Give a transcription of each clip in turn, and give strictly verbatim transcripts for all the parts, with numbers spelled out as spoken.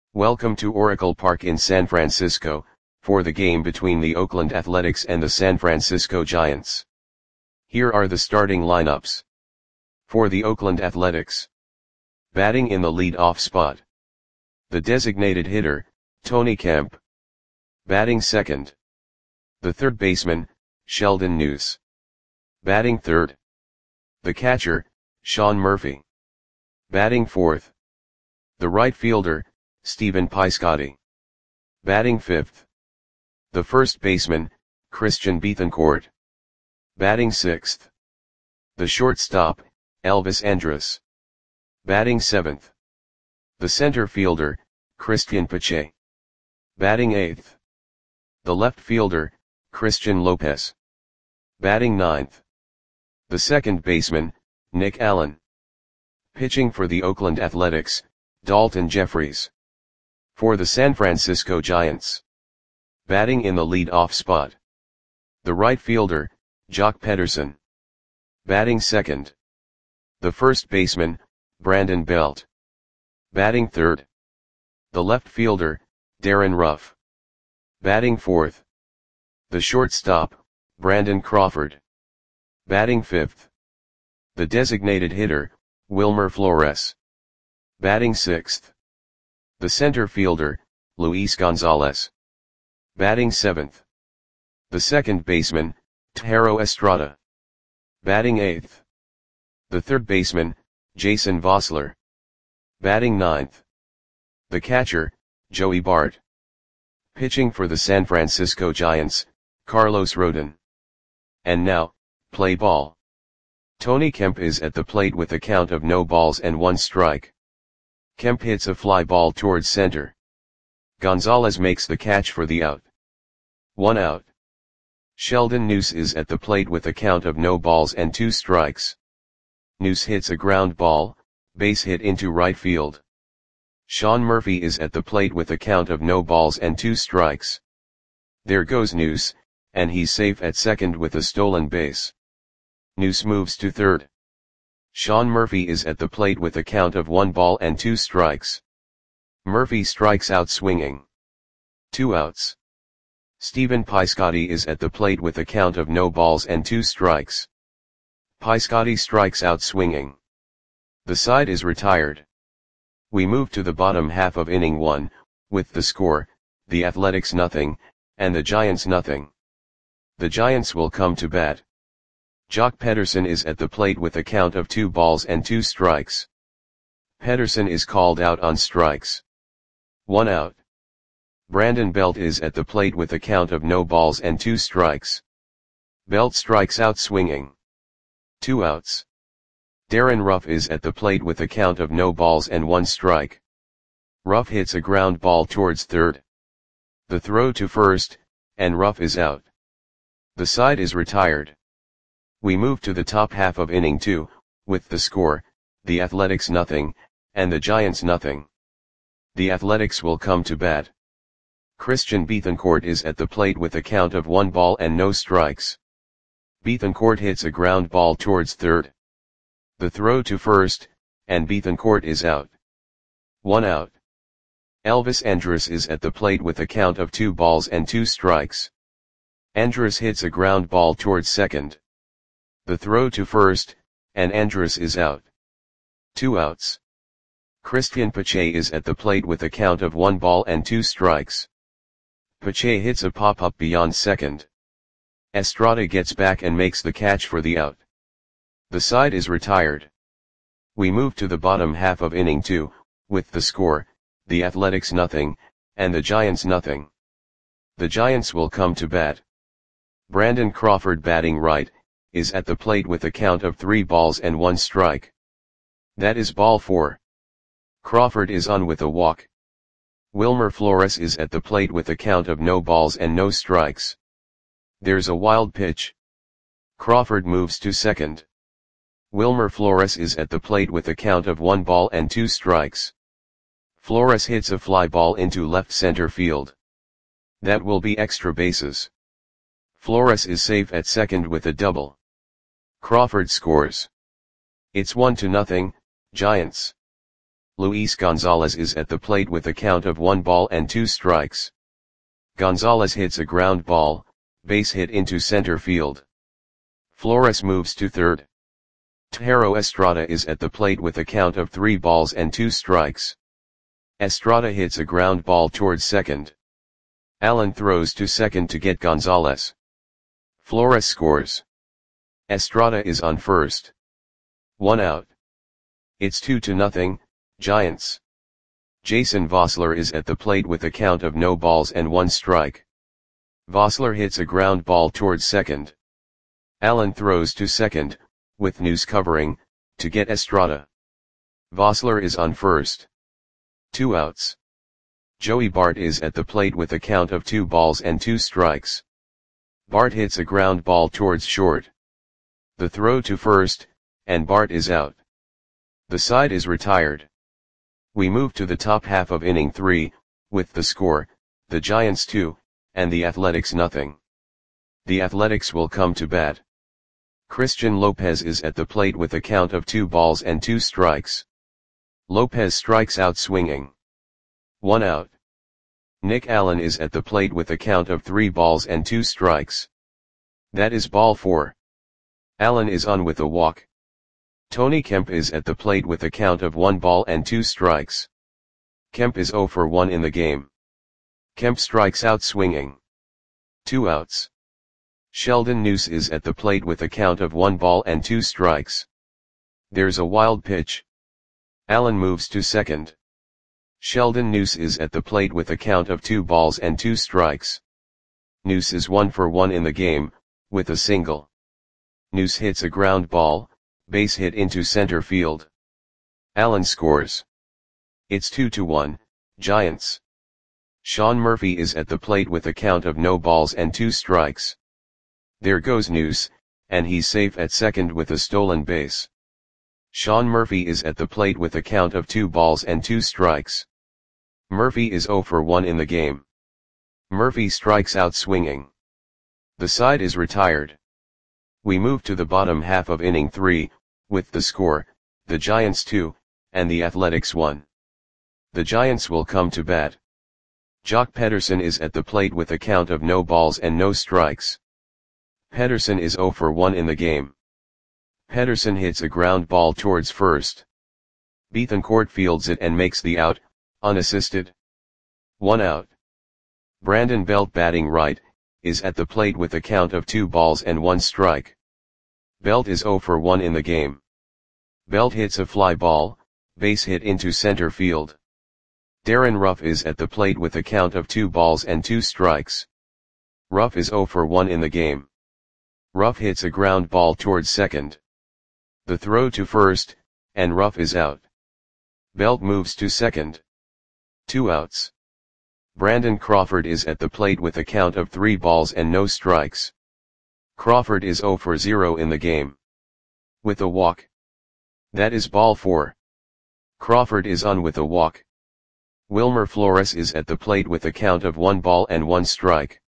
Welcome to Oracle Park in San Francisco, for the game between the Oakland Athletics and the San Francisco Giants. Here are the starting lineups. For the Oakland Athletics. Batting in the lead-off spot. The designated hitter, Tony Kemp. Batting second. The third baseman, Sheldon Neuse. Batting third. The catcher, Sean Murphy. Batting fourth. The right fielder, Stephen Piscotty. Batting fifth. The first baseman, Christian Bethancourt. Batting sixth. The shortstop, Elvis Andrus. Batting seventh. The center fielder, Christian Pache. Batting eighth. The left fielder, Christian Lopez. Batting ninth. The second baseman, Nick Allen. Pitching for the Oakland Athletics, Dalton Jeffries. For the San Francisco Giants. Batting in the lead-off spot. The right fielder, Joc Pederson. Batting second. The first baseman, Brandon Belt. Batting third. The left fielder, Darren Ruff. Batting fourth. The shortstop, Brandon Crawford. Batting fifth. The designated hitter, Wilmer Flores. Batting sixth. The center fielder, Luis Gonzalez. Batting seventh. The second baseman, Thairo Estrada. Batting eighth. The third baseman, Jason Vosler. Batting ninth. The catcher, Joey Bart. Pitching for the San Francisco Giants, Carlos Rodon. And now, play ball. Tony Kemp is at the plate with a count of no balls and one strike. Kemp hits a fly ball towards center. Gonzalez makes the catch for the out. One out. Sheldon Neuse is at the plate with a count of no balls and two strikes. Neuse hits a ground ball, base hit into right field. Sean Murphy is at the plate with a count of no balls and two strikes. There goes Neuse, and he's safe at second with a stolen base. Neuse moves to third. Sean Murphy is at the plate with a count of one ball and two strikes. Murphy strikes out swinging. Two outs. Stephen Piscotty is at the plate with a count of no balls and two strikes. Piscotty strikes out swinging. The side is retired. We move to the bottom half of inning one, with the score, the Athletics nothing, and the Giants nothing. The Giants will come to bat. Joc Pederson is at the plate with a count of two balls and two strikes. Pederson is called out on strikes. One out. Brandon Belt is at the plate with a count of no balls and two strikes. Belt strikes out swinging. Two outs. Darren Ruff is at the plate with a count of no balls and one strike. Ruff hits a ground ball towards third. The throw to first, and Ruff is out. The side is retired. We move to the top half of inning two, with the score, the Athletics nothing, and the Giants nothing. The Athletics will come to bat. Christian Bethancourt is at the plate with a count of one ball and no strikes. Bethancourt hits a ground ball towards third. The throw to first, and Bethancourt is out. One out. Elvis Andrus is at the plate with a count of two balls and two strikes. Andrus hits a ground ball towards second. The throw to first, and Andrus is out. Two outs. Christian Pache is at the plate with a count of one ball and two strikes. Pache hits a pop-up beyond second. Estrada gets back and makes the catch for the out. The side is retired. We move to the bottom half of inning two, with the score, the Athletics nothing, and the Giants nothing. The Giants will come to bat. Brandon Crawford batting right, is at the plate with a count of three balls and one strike. That is ball four. Crawford is on with a walk. Wilmer Flores is at the plate with a count of no balls and no strikes. There's a wild pitch. Crawford moves to second. Wilmer Flores is at the plate with a count of one ball and two strikes. Flores hits a fly ball into left center field. That will be extra bases. Flores is safe at second with a double. Crawford scores. It's one to nothing, Giants. Luis Gonzalez is at the plate with a count of one ball and two strikes. Gonzalez hits a ground ball, base hit into center field. Flores moves to third. Tejero Estrada is at the plate with a count of three balls and two strikes. Estrada hits a ground ball towards second. Allen throws to second to get Gonzalez. Flores scores. Estrada is on first. One out. It's two to nothing, Giants. Jason Vosler is at the plate with a count of no balls and one strike. Vosler hits a ground ball towards second. Allen throws to second, with News covering, to get Estrada. Vosler is on first. Two outs. Joey Bart is at the plate with a count of two balls and two strikes. Bart hits a ground ball towards short. The throw to first, and Bart is out. The side is retired. We move to the top half of inning three, with the score, the Giants two, and the Athletics nothing. The Athletics will come to bat. Christian Lopez is at the plate with a count of two balls and two strikes. Lopez strikes out swinging. One out. Nick Allen is at the plate with a count of three balls and two strikes. That is ball four. Allen is on with a walk. Tony Kemp is at the plate with a count of one ball and two strikes. Kemp is zero for one in the game. Kemp strikes out swinging. Two outs. Sheldon Neuse is at the plate with a count of one ball and two strikes. There's a wild pitch. Allen moves to second. Sheldon Neuse is at the plate with a count of two balls and two strikes. Neuse is one for one in the game, with a single. Neuse hits a ground ball, base hit into center field. Allen scores. It's two to one, Giants. Sean Murphy is at the plate with a count of no balls and two strikes. There goes Neuse, and he's safe at second with a stolen base. Sean Murphy is at the plate with a count of two balls and two strikes. Murphy is zero for one in the game. Murphy strikes out swinging. The side is retired. We move to the bottom half of inning three, with the score, the Giants two, and the Athletics one. The Giants will come to bat. Jock Pederson is at the plate with a count of no balls and no strikes. Pederson is zero for one in the game. Pederson hits a ground ball towards first. Bethancourt fields it and makes the out, unassisted. One out. Brandon Belt, batting right, is at the plate with a count of two balls and one strike. Belt is zero for one in the game. Belt hits a fly ball, base hit into center field. Darren Ruff is at the plate with a count of two balls and two strikes. Ruff is zero for one in the game. Ruff hits a ground ball towards second. The throw to first, and Ruff is out. Belt moves to second. Two outs. Brandon Crawford is at the plate with a count of three balls and no strikes. Crawford is zero for zero in the game. With a walk. That is ball four. Crawford is on with a walk. Wilmer Flores is at the plate with a count of one ball and one strike.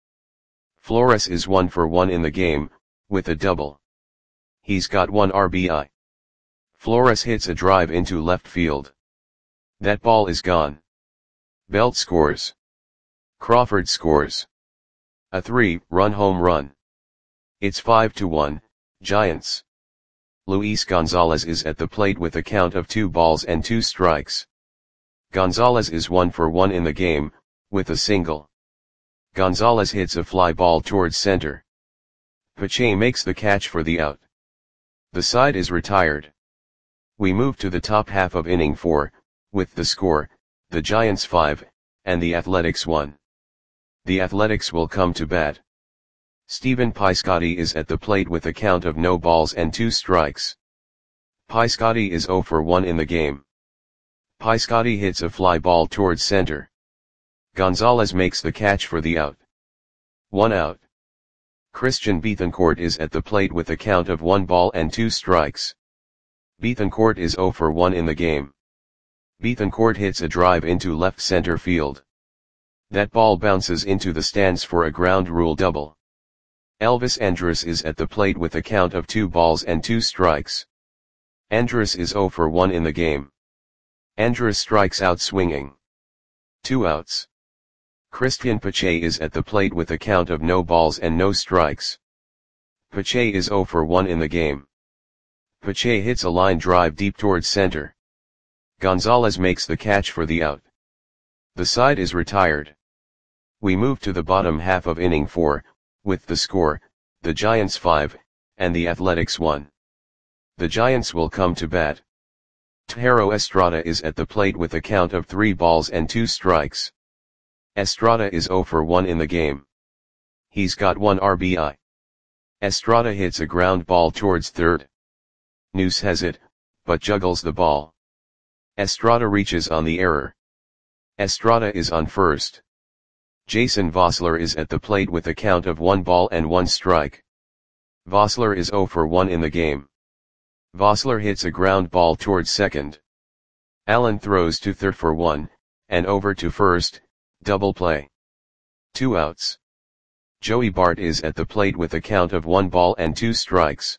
Flores is one for one in the game, with a double. He's got one R B I. Flores hits a drive into left field. That ball is gone. Belt scores. Crawford scores. A three-run home run. It's five to one, Giants. Luis Gonzalez is at the plate with a count of two balls and two strikes. Gonzalez is one for one in the game, with a single. Gonzalez hits a fly ball towards center. Pache makes the catch for the out. The side is retired. We move to the top half of inning four, with the score, the Giants five, and the Athletics one. The Athletics will come to bat. Stephen Piscotty is at the plate with a count of no balls and two strikes. Piscotty is zero for one in the game. Piscotty hits a fly ball towards center. Gonzalez makes the catch for the out. One out. Christian Bethancourt is at the plate with a count of one ball and two strikes. Bethancourt is zero for one in the game. Bethancourt hits a drive into left center field. That ball bounces into the stands for a ground rule double. Elvis Andrus is at the plate with a count of two balls and two strikes. Andrus is zero for one in the game. Andrus strikes out swinging. Two outs. Christian Pache is at the plate with a count of no balls and no strikes. Pache is zero for one in the game. Pache hits a line drive deep towards center. Gonzalez makes the catch for the out. The side is retired. We move to the bottom half of inning four, with the score, the Giants five, and the Athletics one. The Giants will come to bat. Thairo Estrada is at the plate with a count of three balls and two strikes. Estrada is zero for one in the game. He's got one R B I. Estrada hits a ground ball towards third. Noose has it, but juggles the ball. Estrada reaches on the error. Estrada is on first. Jason Vosler is at the plate with a count of one ball and one strike. Vosler is zero for one in the game. Vosler hits a ground ball towards second. Allen throws to third for one, and over to first, double play. Two outs. Joey Bart is at the plate with a count of one ball and two strikes.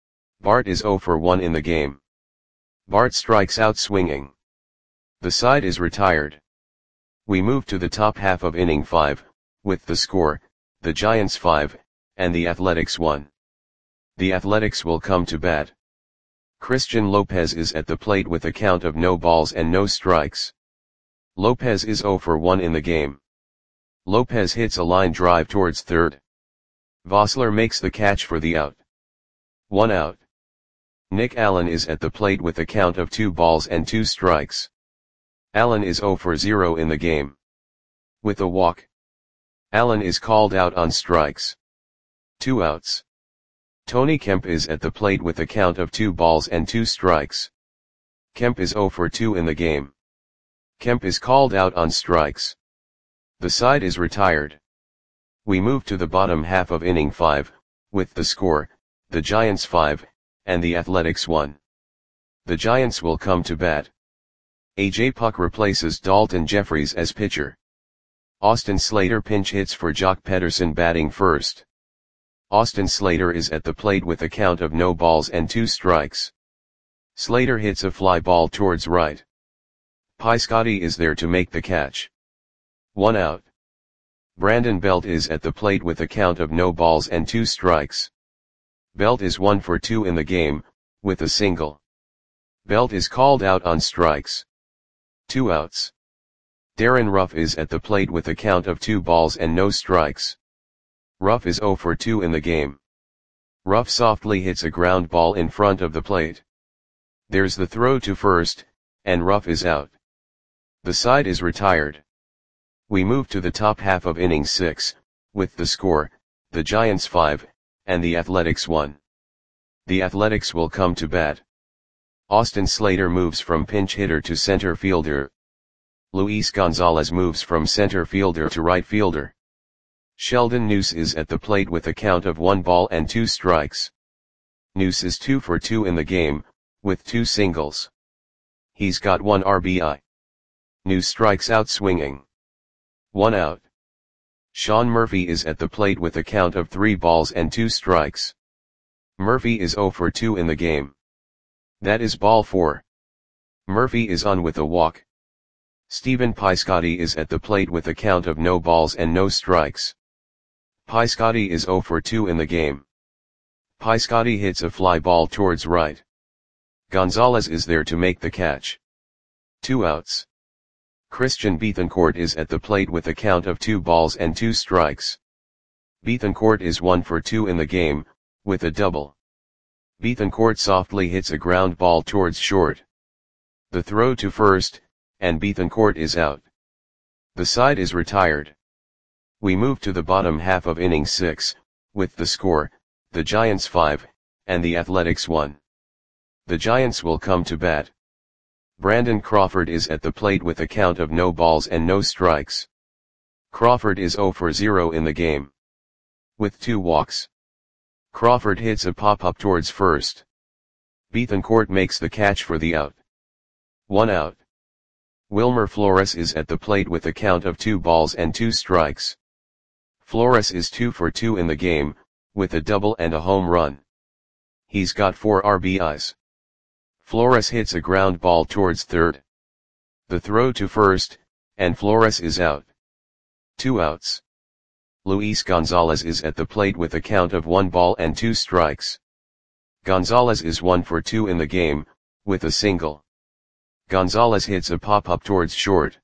Bart is zero for one in the game. Bart strikes out swinging. The side is retired. We move to the top half of inning five, with the score, the Giants five, and the Athletics one. The Athletics will come to bat. Christian Lopez is at the plate with a count of no balls and no strikes. Lopez is zero for one in the game. Lopez hits a line drive towards third. Vosler makes the catch for the out. One out. Nick Allen is at the plate with a count of two balls and two strikes. Allen is zero for zero in the game. With a walk. Allen is called out on strikes. Two outs. Tony Kemp is at the plate with a count of two balls and two strikes. Kemp is zero for two in the game. Kemp is called out on strikes. The side is retired. We move to the bottom half of inning five, with the score, the Giants five, and the Athletics one. The Giants will come to bat. A J Puck replaces Dalton Jeffries as pitcher. Austin Slater pinch hits for Jock Pederson batting first. Austin Slater is at the plate with a count of no balls and two strikes. Slater hits a fly ball towards right. Piscotty is there to make the catch. One out. Brandon Belt is at the plate with a count of no balls and two strikes. Belt is one for two in the game, with a single. Belt is called out on strikes. Two outs. Darren Ruff is at the plate with a count of two balls and no strikes. Ruff is zero for two in the game. Ruff softly hits a ground ball in front of the plate. There's the throw to first, and Ruff is out. The side is retired. We move to the top half of inning six, with the score, the Giants five, and the Athletics one. The Athletics will come to bat. Austin Slater moves from pinch hitter to center fielder. Luis Gonzalez moves from center fielder to right fielder. Sheldon Noose is at the plate with a count of one ball and two strikes. Noose is two for two in the game, with two singles. He's got one R B I. Noose strikes out swinging. One out. Sean Murphy is at the plate with a count of three balls and two strikes. Murphy is zero for two in the game. That is ball four. Murphy is on with a walk. Stephen Piscotty is at the plate with a count of no balls and no strikes. Piscotty is zero for two in the game. Piscotty hits a fly ball towards right. Gonzalez is there to make the catch. Two outs. Christian Bethancourt is at the plate with a count of two balls and two strikes. Bethancourt is one for two in the game, with a double. Bethancourt softly hits a ground ball towards short. The throw to first, and Bethancourt is out. The side is retired. We move to the bottom half of inning six, with the score, the Giants five, and the Athletics one. The Giants will come to bat. Brandon Crawford is at the plate with a count of no balls and no strikes. Crawford is zero for zero in the game. With two walks. Crawford hits a pop-up towards first. Bethancourt makes the catch for the out. One out. Wilmer Flores is at the plate with a count of two balls and two strikes. Flores is two for two in the game, with a double and a home run. He's got four R B Is. Flores hits a ground ball towards third. The throw to first, and Flores is out. Two outs. Luis Gonzalez is at the plate with a count of one ball and two strikes. Gonzalez is one for two in the game, with a single. Gonzalez hits a pop-up towards short.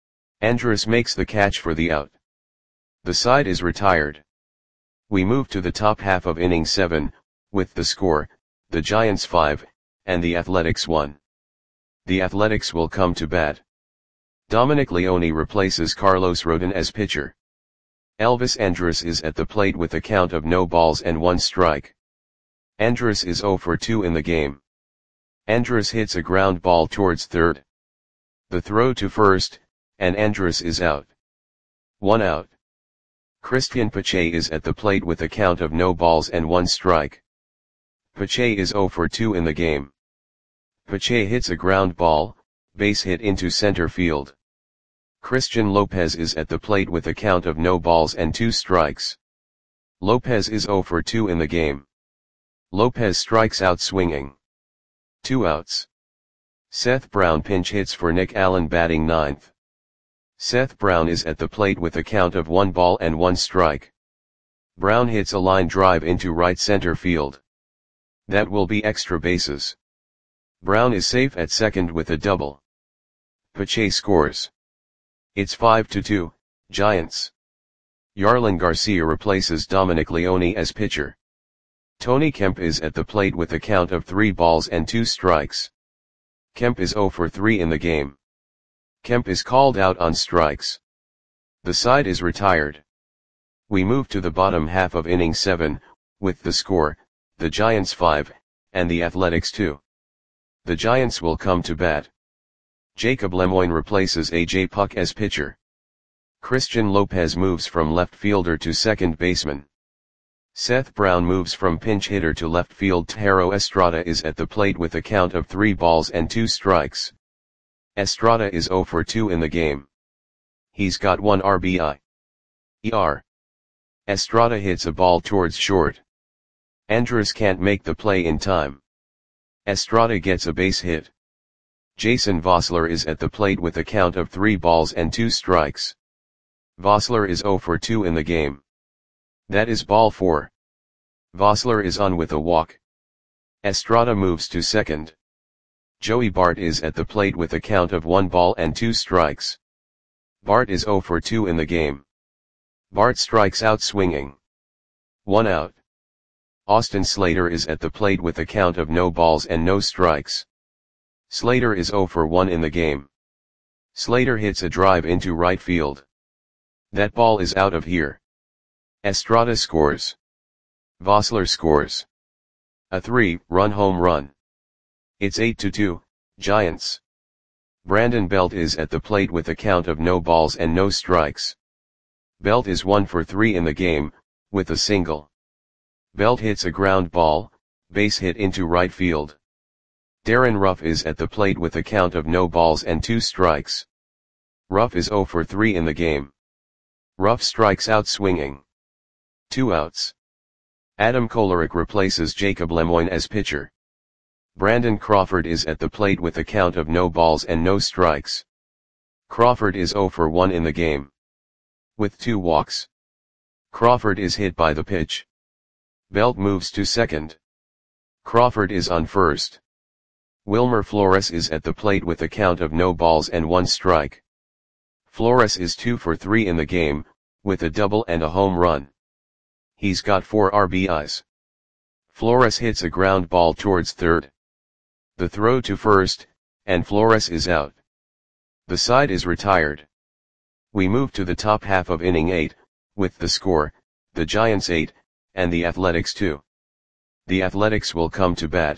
Andrus makes the catch for the out. The side is retired. We move to the top half of inning seven, with the score, the Giants five, and the Athletics one. The Athletics will come to bat. Dominic Leone replaces Carlos Rodon as pitcher. Elvis Andrus is at the plate with a count of no balls and one strike. Andrus is zero for two in the game. Andrus hits a ground ball towards third. The throw to first, and Andrus is out. One out. Christian Pache is at the plate with a count of no balls and one strike. Pache is zero for two in the game. Pache hits a ground ball, base hit into center field. Christian Lopez is at the plate with a count of no balls and two strikes. Lopez is zero for two in the game. Lopez strikes out swinging. Two outs. Seth Brown pinch hits for Nick Allen batting ninth. Seth Brown is at the plate with a count of one ball and one strike. Brown hits a line drive into right center field. That will be extra bases. Brown is safe at second with a double. Pache scores. It's five to two, Giants. Yarlin Garcia replaces Dominic Leone as pitcher. Tony Kemp is at the plate with a count of three balls and two strikes. Kemp is zero for three in the game. Kemp is called out on strikes. The side is retired. We move to the bottom half of inning seven, with the score, the Giants five, and the Athletics two. The Giants will come to bat. Jacob Lemoine replaces A J Puck as pitcher. Christian Lopez moves from left fielder to second baseman. Seth Brown moves from pinch hitter to left field. Thairo Estrada is at the plate with a count of three balls and two strikes. Estrada is zero for two in the game. He's got one R B I. E R. Estrada hits a ball towards short. Andrus can't make the play in time. Estrada gets a base hit. Jason Vosler is at the plate with a count of three balls and two strikes. Vosler is zero for two in the game. That is ball four. Vosler is on with a walk. Estrada moves to second. Joey Bart is at the plate with a count of one ball and two strikes. Bart is zero for two in the game. Bart strikes out swinging. One out. Austin Slater is at the plate with a count of no balls and no strikes. Slater is zero for one in the game. Slater hits a drive into right field. That ball is out of here. Estrada scores. Vosler scores. A three-run home run. It's eight to two, Giants. Brandon Belt is at the plate with a count of no balls and no strikes. Belt is one for three in the game, with a single. Belt hits a ground ball, base hit into right field. Darren Ruff is at the plate with a count of no balls and two strikes. Ruff is zero for three in the game. Ruff strikes out swinging. Two outs. Adam Kolarek replaces Jacob Lemoine as pitcher. Brandon Crawford is at the plate with a count of no balls and no strikes. Crawford is zero for one in the game. With two walks. Crawford is hit by the pitch. Belt moves to second. Crawford is on first. Wilmer Flores is at the plate with a count of no balls and one strike. Flores is two for three in the game, with a double and a home run. He's got four R B Is. Flores hits a ground ball towards third. The throw to first, and Flores is out. The side is retired. We move to the top half of inning eight, with the score, the Giants eight, and the Athletics two. The Athletics will come to bat.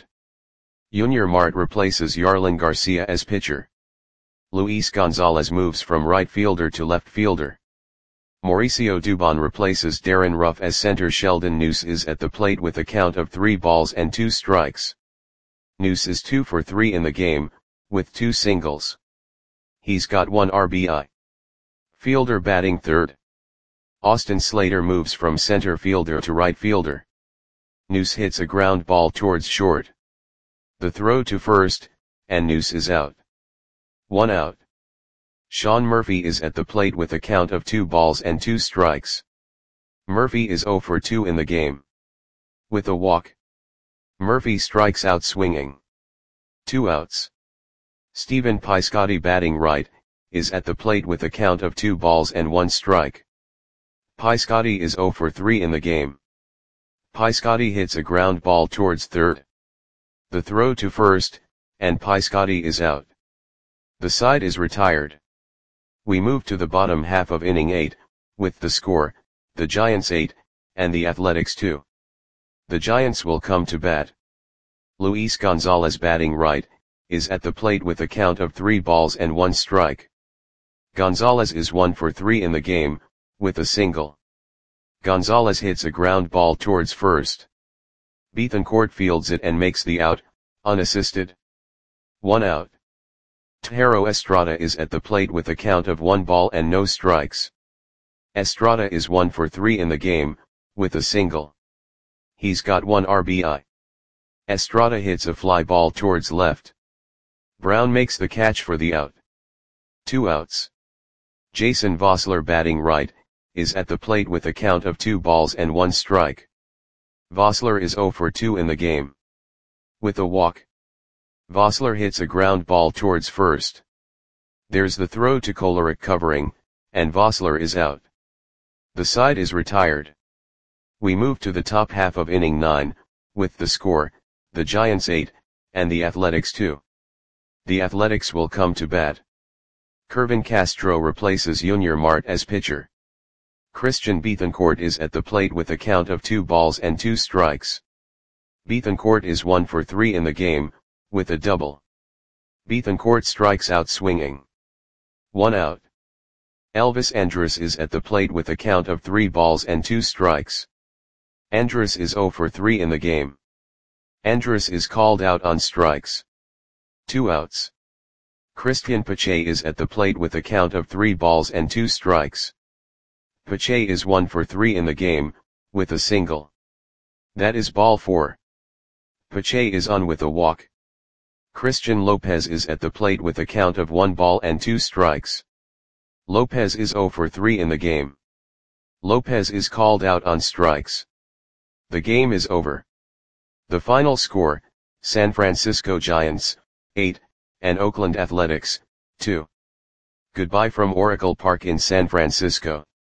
Junior Mart replaces Yarlin Garcia as pitcher. Luis Gonzalez moves from right fielder to left fielder. Mauricio Dubon replaces Darren Ruff as center. Sheldon Neuse is at the plate with a count of three balls and two strikes. Neuse is two for three in the game, with two singles. He's got one R B I. Fielder batting third. Austin Slater moves from center fielder to right fielder. Neuse hits a ground ball towards short. The throw to first, and Neuse is out. One out. Sean Murphy is at the plate with a count of two balls and two strikes. Murphy is zero for two in the game. With a walk, Murphy strikes out swinging. Two outs. Stephen Piscotty, batting right, is at the plate with a count of two balls and one strike. Piscotty is zero for three in the game. Piscotty hits a ground ball towards third. The throw to first, and Piscotty is out. The side is retired. We move to the bottom half of inning eight, with the score, the Giants eight, and the Athletics two. The Giants will come to bat. Luis Gonzalez, batting right, is at the plate with a count of three balls and one strike. Gonzalez is one for three in the game, with a single. Gonzalez hits a ground ball towards first. Bethancourt fields it and makes the out, unassisted. One out. Thairo Estrada is at the plate with a count of one ball and no strikes. Estrada is one for three in the game, with a single. He's got one R B I. Estrada hits a fly ball towards left. Brown makes the catch for the out. Two outs. Jason Vosler, batting right, is at the plate with a count of two balls and one strike. Vosler is zero for two in the game. With a walk, Vosler hits a ground ball towards first. There's the throw to Kolarek covering, and Vosler is out. The side is retired. We move to the top half of inning nine, with the score, the Giants eight, and the Athletics two. The Athletics will come to bat. Kervin Castro replaces Junior Marte as pitcher. Christian Bethancourt is at the plate with a count of two balls and two strikes. Bethancourt is one for three in the game, with a double. Bethancourt strikes out swinging. One out. Elvis Andrus is at the plate with a count of three balls and two strikes. Andrus is zero for three in the game. Andrus is called out on strikes. Two outs. Christian Pache is at the plate with a count of three balls and two strikes. Pache is one for three in the game, with a single. That is ball four. Pache is on with a walk. Christian Lopez is at the plate with a count of one ball and two strikes. Lopez is zero for three in the game. Lopez is called out on strikes. The game is over. The final score, San Francisco Giants, eight, and Oakland Athletics, two. Goodbye from Oracle Park in San Francisco.